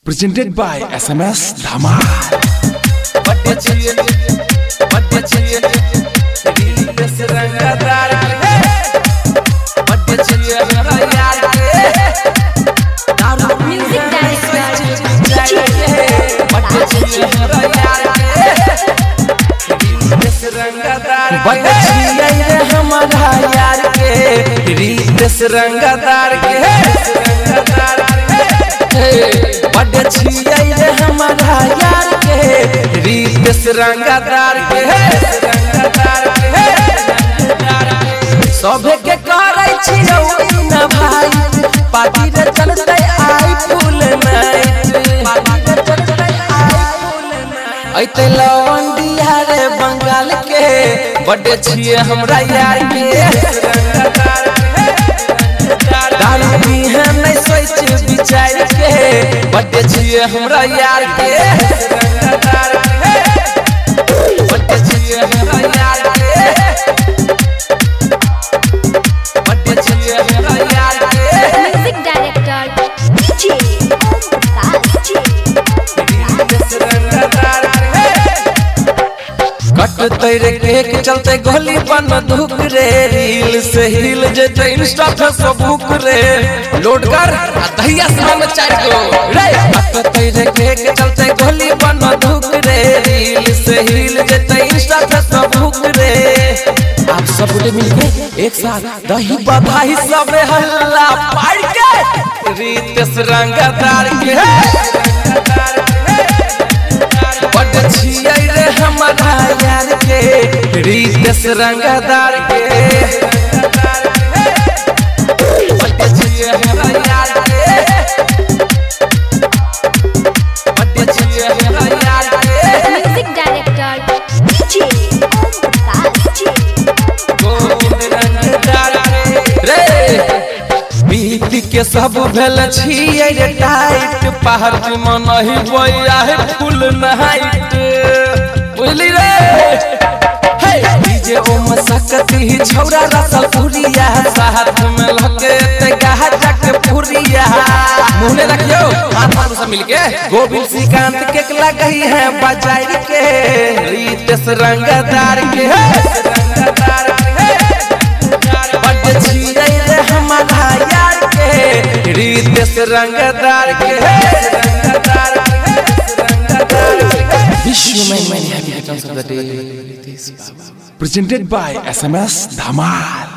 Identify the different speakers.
Speaker 1: Presented by SMS Dhamal.
Speaker 2: हमारा यार के रीत रंगदार के बड़े छिए रे हमारा यार के रीत रंगदार के सभे के करे छियौ न भाई पार्टी रे चलते आई फूल नाइट ऐते लवंडिया रे बंगाल के बड़े छिए हमरा यार के दारू भी है नहीं सोच विचार के बड़े छिए हमरा यार के बड़े छिए हमरा यार के बड़े छिए हमरा यार के
Speaker 3: म्यूजिक डायरेक्टर डीजे
Speaker 2: कट तेरे केक चलते गोली बन धुक रे रील से हिल जेते इंस्टा फेसबुक रे लोड कर दहिया में चार गो रे कट तेरे केक चलते गोली बन धुक रे रील से हिल जेते इंस्टा फेसबुक रे आप सब मिलके एक साथ दही बधाई सब हल्ला पाड़ के रीत रंगदार के बड़ छिए रे हमारा यार के रीत रंगदार के बड़ छिए हमरा यार के बड़ छिए हमरा यार के
Speaker 3: म्यूजिक डायरेक्टर डीजे
Speaker 2: गोविंद रंगदार रे बीती के सब भेल छिए रे टाइट पहाड़ में नहीं बोया है फुल नाइट बुझली रे हे डीजे ओम सकती छौरा रसल पुरिया साथ में लगे ते गाह जाके पुरिया मुंह रखियो हाथ हाथ से मिलके गोविंद श्रीकांत के लगई है बजाई के रीत रंगदार के बड़ छिए रे हमारा यार के रीत रंगदार के
Speaker 1: Wish you many happy returns of the day. Presented by SMS Dhamal.